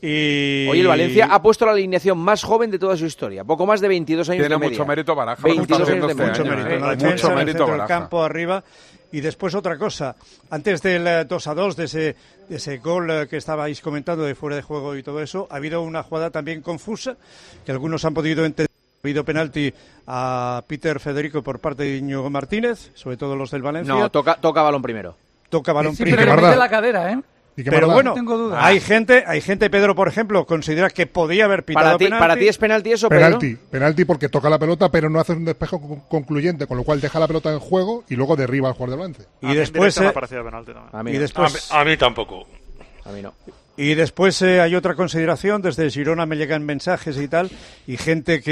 Y hoy el Valencia ha puesto la alineación más joven de toda su historia, poco más de 22 años de media. Tiene mucho mérito Baraja. 22 años de mucho mérito. Mucho mérito Baraja. El campo arriba. Y después otra cosa, antes del 2-2, de ese gol que estabais comentando de fuera de juego y todo eso, ha habido una jugada también confusa, que algunos han podido entender. Ha habido penalti a Peter Federico por parte de Íñigo Martínez, sobre todo los del Valencia. No, toca balón primero. Toca balón sí, primero. Pero le mete la cadera, ¿eh? Pero bueno, hay gente, Pedro, por ejemplo, considera que podía haber pitado penalti. ¿Para ti es penalti eso, Pedro? Penalti porque toca la pelota, pero no hace un despejo concluyente, con lo cual deja la pelota en juego y luego derriba al jugador de Valencia. Y después me ha parecido penalti también. A mí tampoco. A mí no. Y después hay otra consideración, desde Girona me llegan mensajes y tal, y gente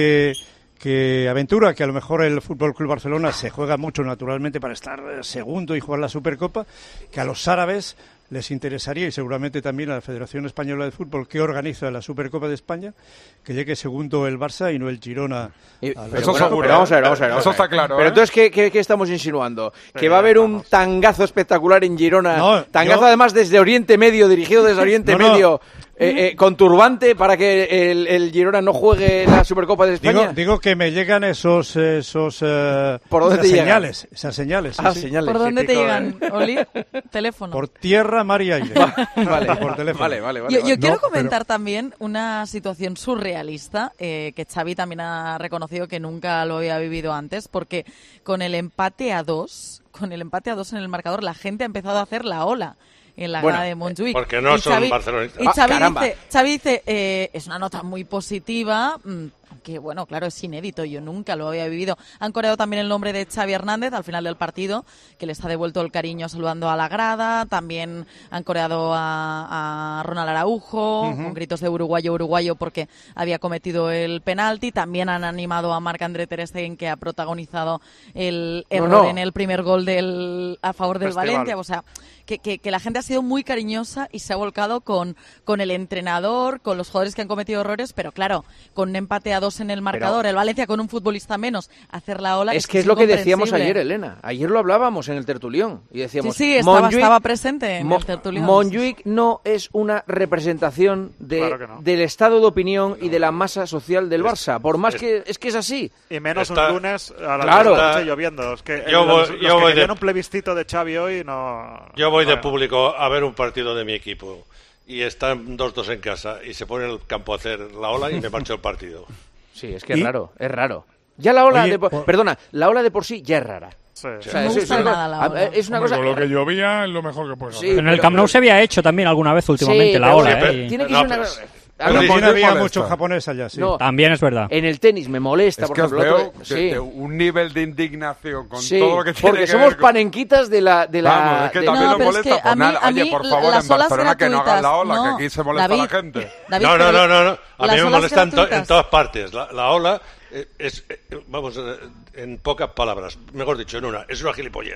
que aventura que a lo mejor el Fútbol Club Barcelona se juega mucho naturalmente para estar segundo y jugar la Supercopa, que a los árabes les interesaría, y seguramente también a la Federación Española de Fútbol, que organiza la Supercopa de España, que llegue segundo el Barça y no el Girona. Eso seguro. Vamos a ver. Eso está claro. Pero entonces, ¿qué estamos insinuando? ¿Que va a haber un tangazo espectacular en Girona? Tangazo además desde Oriente Medio, dirigido desde Oriente Medio. Con turbante para que el Girona no juegue la Supercopa de España. Digo que me llegan esos ¿Por dónde te señales, llegan? Esas señales. Señales. ¿Por dónde te llegan, Oli? Teléfono. Por tierra, mar y aire. Por teléfono. Vale. Yo quiero comentar también una situación surrealista que Xavi también ha reconocido que nunca lo había vivido antes, porque con el empate a 2 en el marcador, la gente ha empezado a hacer la ola en la grada de Montjuic. Porque no son barcelonistas. Y Xavi dice es una nota muy positiva, que bueno, claro, es inédito, yo nunca lo había vivido. Han coreado también el nombre de Xavi Hernández al final del partido, que les ha devuelto el cariño saludando a la grada. También han coreado a Ronald Araujo, con gritos de uruguayo, porque había cometido el penalti. También han animado a Marc-André ter Stegen, que ha protagonizado el error en el primer gol a favor del Valencia. O sea, que la gente ha sido muy cariñosa y se ha volcado con el entrenador, con los jugadores que han cometido errores, pero claro, con un empate a 2 en el marcador, el Valencia con un futbolista menos, hacer la ola. Es que es lo que decíamos ayer, Elena. Ayer lo hablábamos en el tertulión y decíamos... Sí, estaba presente en el tertulión. Montjuic no es una representación del estado de opinión y de la masa social del Barça, por más que es así. Y menos un lunes a la noche lloviendo. Es que yo voy de un plebiscito de Xavi hoy no... Yo voy de público a ver un partido de mi equipo y están 2-2 en casa y se pone en el campo a hacer la ola y me marcho el partido. Sí, es que es raro. Ya la ola, la ola de por sí ya es rara. Sí. O sea, no me gusta nada la ola. Es una cosa... Con lo que llovía es lo mejor que puede ser. Sí, en el Camp Nou se había hecho también alguna vez últimamente la ola. Tiene que ser una... También había mucho japonés allá, sí. No, también es verdad. En el tenis me molesta, es por que ejemplo. Un nivel de indignación con todo lo que tiene porque somos panenquitas de la... Vamos, es que también nos molesta. Es que oye, por favor, en Barcelona que no hagan la ola, que aquí se molesta la gente. No. A mí me molesta en todas partes. La ola, vamos, en pocas palabras, mejor dicho, en una, es una gilipollez.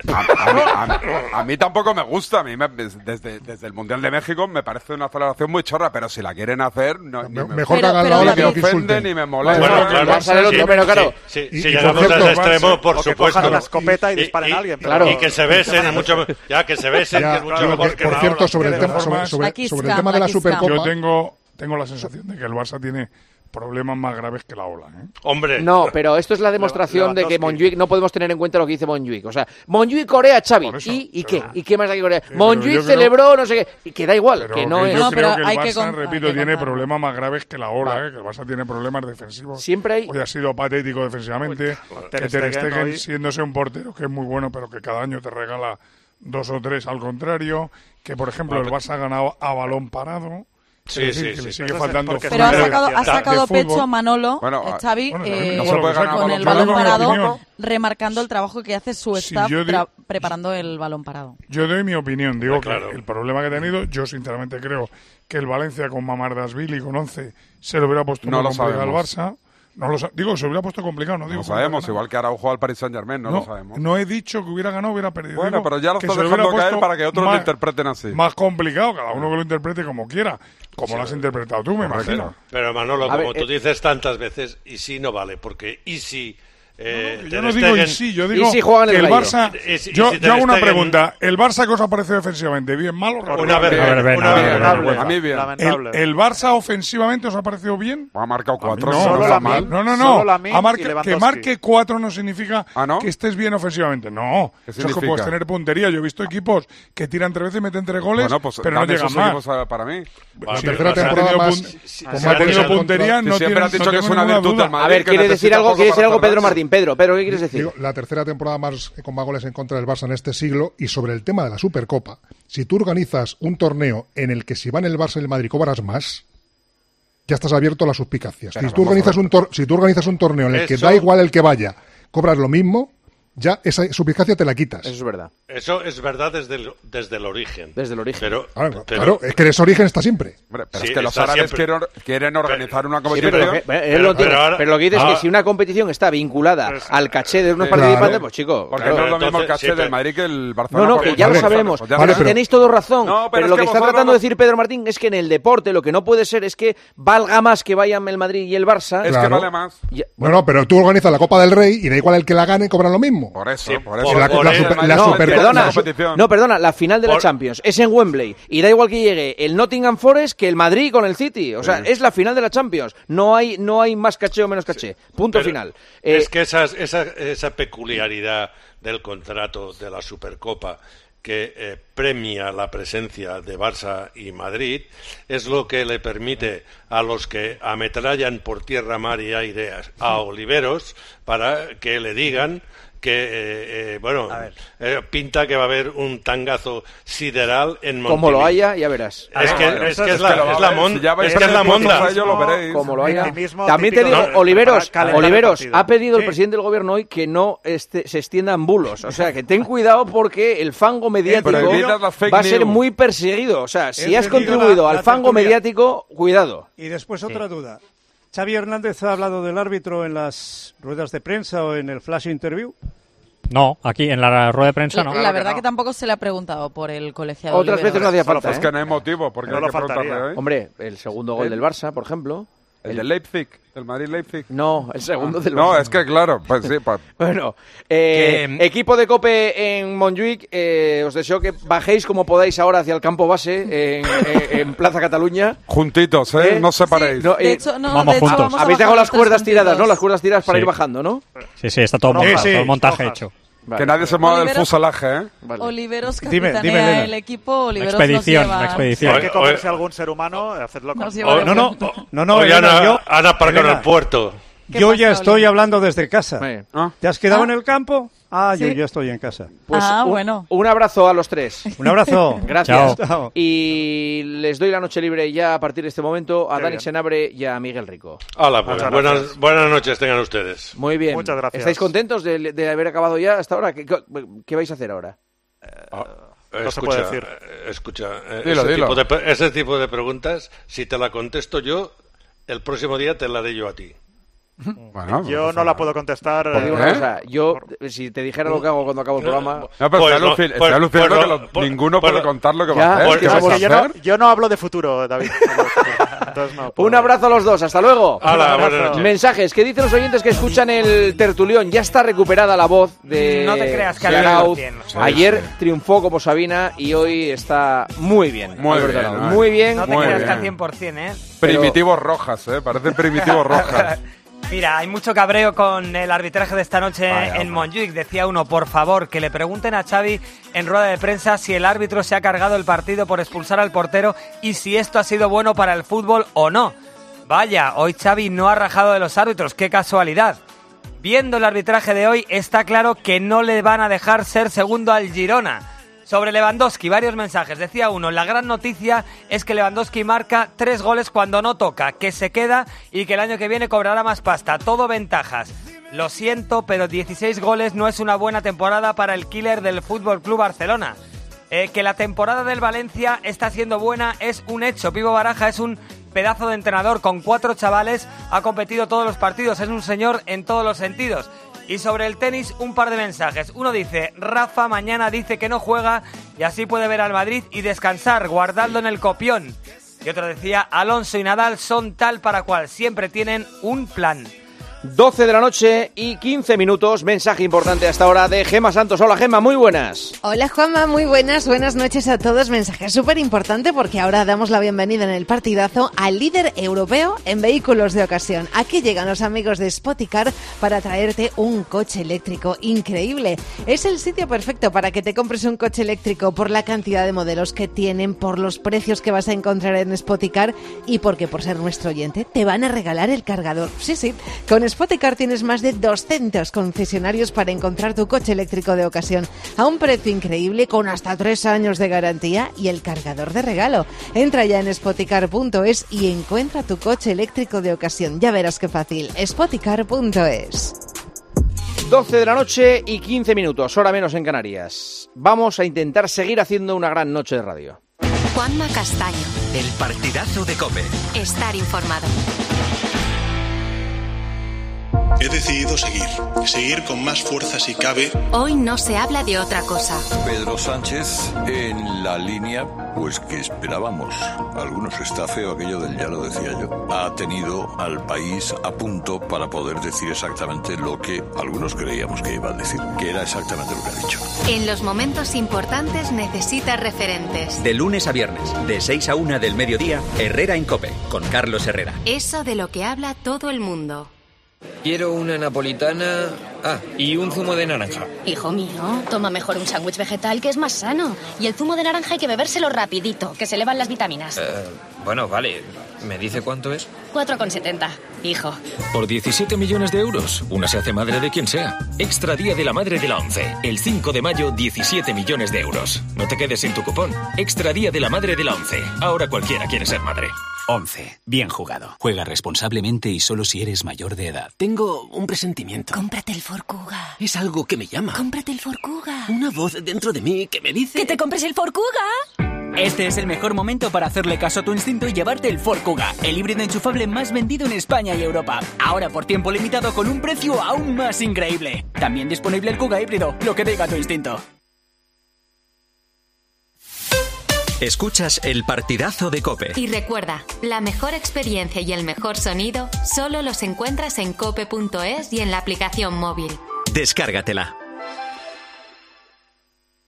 A mí tampoco me gusta. A mí desde el Mundial de México me parece una celebración muy chorra, pero si la quieren hacer, mejor que hagan la que ofenden ni me molesta. Bueno, claro, si llegamos a ese extremo, por supuesto. Cojan una escopeta y disparen a alguien. Claro. Y que se besen, que se besen, que es mucho mejor que por cierto, sobre el tema de la Supercopa. Yo tengo la sensación de que el Barça tiene problemas más graves que la ola, ¿eh? Hombre. No, pero esto es la demostración de que Montjuic no podemos tener en cuenta lo que dice Montjuic. O sea, Montjuic Corea, Xavi. ¿Y qué? ¿Y qué más hay que Corea? Montjuic celebró no sé qué. Y que da igual, que no es. Yo creo que el Barça, repito, tiene problemas más graves que la ola, que el Barça tiene problemas defensivos. Siempre hay. Hoy ha sido patético defensivamente. Que Ter Stegen, siéndose un portero que es muy bueno, pero que cada año te regala 2 o 3 al contrario. Que, por ejemplo, el Barça ha ganado a balón parado. Sí. Le sigue faltando. Pero ha sacado pecho Manolo, Xavi, con el balón parado, remarcando el trabajo que hace su staff preparando el balón parado. Yo doy mi opinión, digo que el problema que ha tenido, yo sinceramente creo que el Valencia con Mamardashvili y con 11 se lo hubiera puesto muy complicado al Barça. Digo, se hubiera puesto complicado, no digo. No sabemos, igual que Araujo al Paris Saint-Germain, no lo sabemos. No he dicho que hubiera ganado, hubiera perdido. Bueno, digo, pero ya lo estás dejando caer para que otros lo interpreten así. Más complicado, cada uno que lo interprete como quiera, como lo has interpretado tú, me imagino. Pero Manolo, como tú dices tantas veces, y sí no vale, porque y si... yo no digo y sí, yo digo que el Barça... Yo hago una pregunta. ¿El Barça qué os ha parecido defensivamente? ¿Bien, mal o regular? A mí bien. ¿El Barça ofensivamente os ha parecido bien? Ha marcado 4. No. Que marque 4 no significa que estés bien ofensivamente. No. Eso es que puedes tener puntería. Yo he visto equipos que tiran 3 veces y meten 3 goles, pero no llegan más. Para mí. La tercera temporada más... Como ha tenido puntería, no tiene ninguna duda. A ver, ¿quiere decir algo Pedro Martín? Pedro, ¿qué quieres decir? Digo, la tercera temporada más con más goles en contra del Barça en este siglo. Y sobre el tema de la Supercopa, si tú organizas un torneo en el que si van el Barça y el Madrid cobras más, ya estás abierto a las suspicacias. Si tú organizas un torneo en el que da igual el que vaya, cobras lo mismo, ya esa suspicacia te la quitas. Eso es verdad. Eso es verdad desde el origen. Desde el origen. Pero, claro, es que ese origen está siempre. Pero es que los árabes quieren organizar una competición. Pero lo que dices es que si una competición está vinculada al caché de unos participantes, pues chico... Porque no es lo mismo el caché del Madrid que el Barcelona. No, que ya lo sabemos. Tenéis todos razón. Pero lo que está tratando de decir Pedro Martín es que en el deporte lo que no puede ser es que valga más que vayan el Madrid y el Barça. Es que vale más. Bueno, pero tú organizas la Copa del Rey y da igual el que la gane, cobran lo mismo. Por eso. Perdona, la final de la Champions es en Wembley y da igual que llegue el Nottingham Forest que el Madrid con el City. O sea, es la final de la Champions. No hay más caché o menos caché. Punto final. Es que esa peculiaridad del contrato de la Supercopa que premia la presencia de Barça y Madrid es lo que le permite a los que ametrallan por tierra, mar y aire a Oliveros para que le digan que, pinta que va a haber un tangazo sideral en Montjuic. Como lo haya, ya verás. Es que es la monda. Como lo haya. También te digo, Oliveros ha pedido el presidente del gobierno hoy que no se extiendan bulos. O sea, que ten cuidado porque el fango mediático va a ser muy perseguido. O sea, si has contribuido al fango mediático, cuidado. Y después otra duda. ¿Xavi Hernández ha hablado del árbitro en las ruedas de prensa o en el flash interview? No, aquí en la rueda de prensa no. La verdad que tampoco se le ha preguntado por el colegiado. Otras veces no hacía falta. Es que no hay motivo, porque no hay que preguntarle hoy. Hombre, el segundo gol del Barça, por ejemplo. El de Leipzig, el Madrid-Leipzig. No, el segundo del Barça. No, es que claro, pues sí. Bueno, equipo de COPE en Montjuic, os deseo que bajéis como podáis ahora hacia el campo base en Plaza Cataluña. Juntitos, no os separéis. No, vamos juntos. Habéis dejado las cuerdas tiradas, ¿no? Las cuerdas tiradas para ir bajando, ¿no? Sí, está todo montado, todo el montaje hecho. Vale. Que nadie se mueva del fuselaje, ¿eh? Vale. Oliveros capitanea el equipo, Oliveros una expedición. Hay que comerse algún ser humano, hacerlo con... No, Ana para con el puerto. Yo ya estoy hablando desde casa. ¿Te has quedado en el campo? ¿Sí? Yo ya estoy en casa. Pues bueno. Un abrazo a los tres. Un abrazo. Gracias. Chao. Y les doy la noche libre ya a partir de este momento a Dani Senabre y a Miguel Rico. Hola, pues buenas noches tengan ustedes. Muy bien. Muchas gracias. ¿Estáis contentos de haber acabado ya hasta ahora? ¿Qué vais a hacer ahora? No se puede decir. Escucha, dilo. Ese tipo de preguntas, si te la contesto yo, el próximo día te la haré yo a ti. Bueno, yo no la puedo contestar. Yo, si te dijera lo que hago cuando acabo el programa... No, pero estoy alucinando que ninguno puede contar lo que va a hacer. Yo no hablo de futuro, David. Entonces, un abrazo a los dos, hasta luego. Mensajes, ¿qué dicen los oyentes que escuchan el tertulión? Ya está recuperada la voz de... No te creas que ayer triunfó como Sabina y hoy está muy bien. Muy bien. No te creas que al 100%, ¿eh? Primitivos Rojas, parecen Primitivos Rojas. Mira, hay mucho cabreo con el arbitraje de esta noche en Montjuic. Decía uno, por favor, que le pregunten a Xavi en rueda de prensa si el árbitro se ha cargado el partido por expulsar al portero y si esto ha sido bueno para el fútbol o no. Vaya, hoy Xavi no ha rajado de los árbitros, qué casualidad. Viendo el arbitraje de hoy, está claro que no le van a dejar ser segundo al Girona. Sobre Lewandowski, varios mensajes. Decía uno, la gran noticia es que Lewandowski marca 3 goles cuando no toca, que se queda y que el año que viene cobrará más pasta. Todo ventajas. Lo siento, pero 16 goles no es una buena temporada para el killer del FC Barcelona. Que la temporada del Valencia está siendo buena es un hecho. Pipo Baraja es un pedazo de entrenador con 4 chavales, ha competido todos los partidos, es un señor en todos los sentidos. Y sobre el tenis, un par de mensajes. Uno dice, Rafa mañana dice que no juega y así puede ver al Madrid y descansar, guardadlo en el copión. Y otro decía, Alonso y Nadal son tal para cual, siempre tienen un plan. 12 de la noche y 15 minutos, mensaje importante hasta ahora de Gemma Santos. Hola Gemma, muy buenas. Hola Juanma, muy buenas noches a todos. Mensaje súper importante porque ahora damos la bienvenida en el partidazo al líder europeo en vehículos de ocasión. Aquí llegan los amigos de Spoticar para traerte un coche eléctrico increíble. Es el sitio perfecto para que te compres un coche eléctrico por la cantidad de modelos que tienen, por los precios que vas a encontrar en Spoticar y porque por ser nuestro oyente te van a regalar el cargador. Sí, con Spoticar tienes más de 200 concesionarios para encontrar tu coche eléctrico de ocasión a un precio increíble con hasta 3 años de garantía y el cargador de regalo. Entra ya en spoticar.es y encuentra tu coche eléctrico de ocasión. Ya verás qué fácil. spoticar.es. 12 de la noche y 15 minutos, hora menos en Canarias. Vamos a intentar seguir haciendo una gran noche de radio. Juanma Castaño. El partidazo de COPE. Estar informado. He decidido seguir con más fuerza si cabe. Hoy no se habla de otra cosa. Pedro Sánchez en la línea, pues que esperábamos. Algunos está feo aquello del ya lo decía yo. Ha tenido al país a punto para poder decir exactamente lo que algunos creíamos que iba a decir, que era exactamente lo que ha dicho. En los momentos importantes necesitas referentes. De lunes a viernes, de 6 a 1 del mediodía, Herrera en COPE, con Carlos Herrera. Eso de lo que habla todo el mundo. Quiero una napolitana... y un zumo de naranja. Hijo mío, toma mejor un sándwich vegetal que es más sano. Y el zumo de naranja hay que bebérselo rapidito, que se le van las vitaminas. Bueno, vale. ¿Me dice cuánto es? 4,70, hijo. Por 17 millones de euros, una se hace madre de quien sea. Extra Día de la Madre de la ONCE. El 5 de mayo, 17 millones de euros. No te quedes sin tu cupón. Extra Día de la Madre de la ONCE. Ahora cualquiera quiere ser madre. 11. Bien jugado. Juega responsablemente y solo si eres mayor de edad. Tengo un presentimiento. Cómprate el Ford Kuga. Es algo que me llama. Cómprate el Ford Kuga. Una voz dentro de mí que me dice... ¡Que te compres el Ford Kuga! Este es el mejor momento para hacerle caso a tu instinto y llevarte el Ford Kuga, el híbrido enchufable más vendido en España y Europa. Ahora por tiempo limitado con un precio aún más increíble. También disponible el Kuga híbrido, lo que diga tu instinto. Escuchas el partidazo de COPE. Y recuerda, la mejor experiencia y el mejor sonido solo los encuentras en cope.es y en la aplicación móvil. Descárgatela.